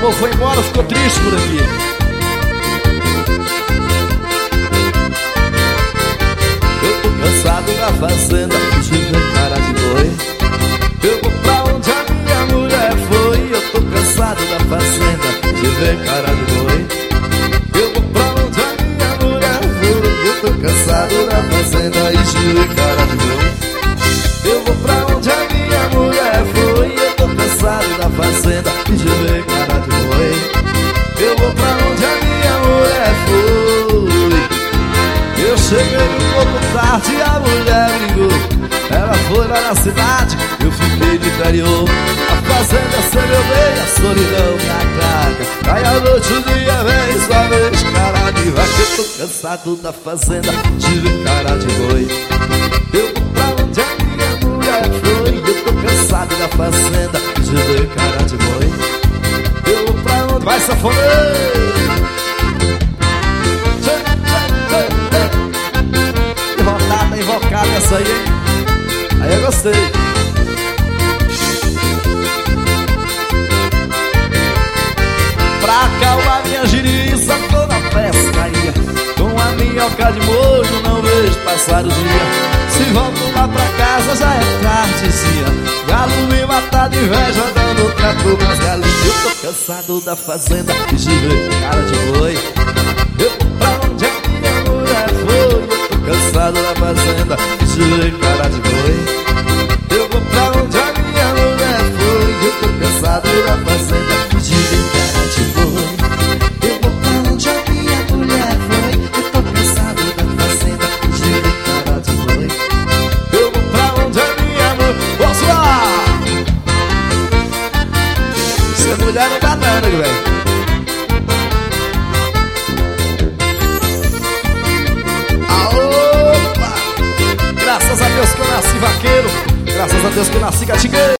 povo foi embora, ficou triste por aqui. Eu tô cansado da fazenda, de ver cara de boi. Eu vou pra onde a minha mulher foi. Eu tô cansado da fazenda, de ver cara de boi. Eu vou pra onde a minha mulher foi. Eu tô cansado da fazenda e de ver cara de boi. Eu vou pra onde a minha mulher foi. Eu tô cansado da fazenda e de ver cara de boi. Eu vou pra onde a minha mulher foi. Eu cheguei um pouco tarde e a mulher ligou. Ela foi lá na cidade, eu fiquei no interior. A fazenda sem meu bem, a solidão me atraca. Aí a noite o dia vem, só vejo cara de vaca. Eu tô cansado da fazenda, de ver cara de boi. Eu vou pra onde a minha mulher foi. Eu tô cansado da fazenda, de ver cara de boi. Eu vou pra onde... Vai, safoneiro! Rodada invocada essa aí, hein? Aí eu gostei. Pra acalmar minha giriça, tô na pescaria. Com a minhoca de molho, não vejo passar o dia. Se volto lá pra casa, já é tardezinha. Galo me matar de inveja, dando trato nas galinhas. Eu tô cansado da fazenda e de ver cara de boi. Eu vou pra onde a minha mulher foi. Eu tô cansado da fazenda e de ver cara de boi. Eu vou pra onde a minha mulher foi. Eu tô cansado da fazenda e de ver cara de boi. Eu vou pra onde a minha mulher foi. Eu tô cansado da fazenda e de ver cara de boi. Eu vou pra onde a minha mulher... Posso lá! Ser mulher não dá nada, velho. Graças a Deus que eu nasci vaqueiro. Graças a Deus que eu nasci gatigueiro.